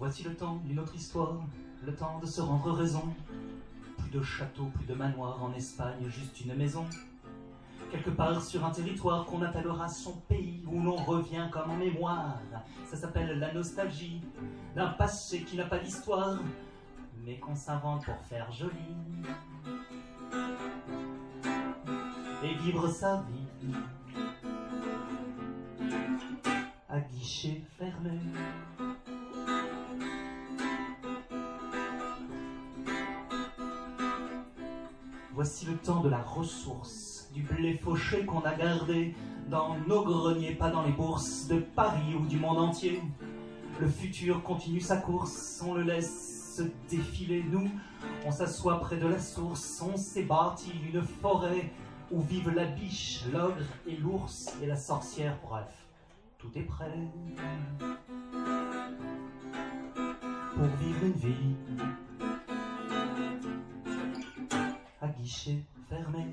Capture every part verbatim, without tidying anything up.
Voici le temps d'une autre histoire, le temps de se rendre raison. Plus de château, plus de manoir en Espagne, juste une maison. Quelque part sur un territoire qu'on appellera son pays, où l'on revient comme en mémoire. Ça s'appelle la nostalgie d'un passé qui n'a pas d'histoire, mais qu'on s'invente pour faire joli. Et vivre sa vie à guichet fermé. Voici le temps de la ressource, du blé fauché qu'on a gardé dans nos greniers, pas dans les bourses de Paris ou du monde entier. Le futur continue sa course, on le laisse se défiler. Nous, on s'assoit près de la source, on s'est bâti une forêt où vivent la biche, l'ogre et l'ours et la sorcière, bref, tout est prêt pour vivre une vie à guichet fermé.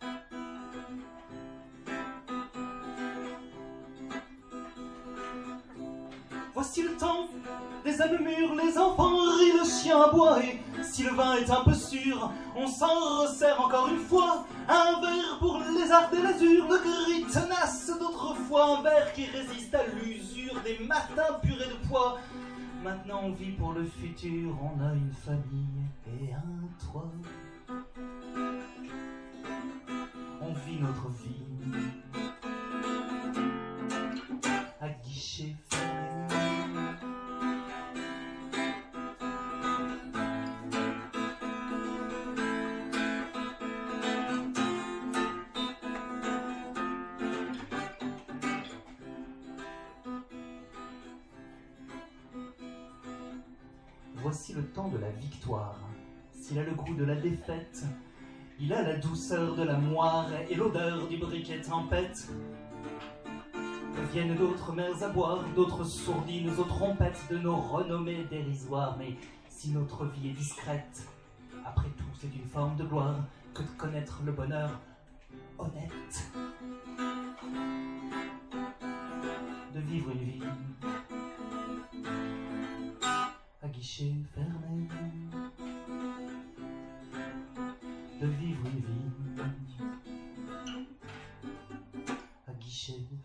Voici le temps des âmes mûres, les enfants rient, le chien aboie, et si le vin est un peu sûr, on s'en resserre encore une fois. Un verre pour les arts et l'azur, le gris tenace d'autrefois, un verre qui résiste à l'usure des matins purés de poids. Maintenant on vit pour le futur, on a une famille et un toit. On vit notre vie à guichet fermé. Voici le temps de la victoire. S'il a le goût de la défaite, il a la douceur de la moire et l'odeur du briquet tempête. Viennent d'autres mers à boire, d'autres sourdines aux trompettes de nos renommées dérisoires. Mais si notre vie est discrète, après tout c'est une forme de gloire que de connaître le bonheur honnête. De vivre une vie à guichet fermé. De vivre une vie à guichet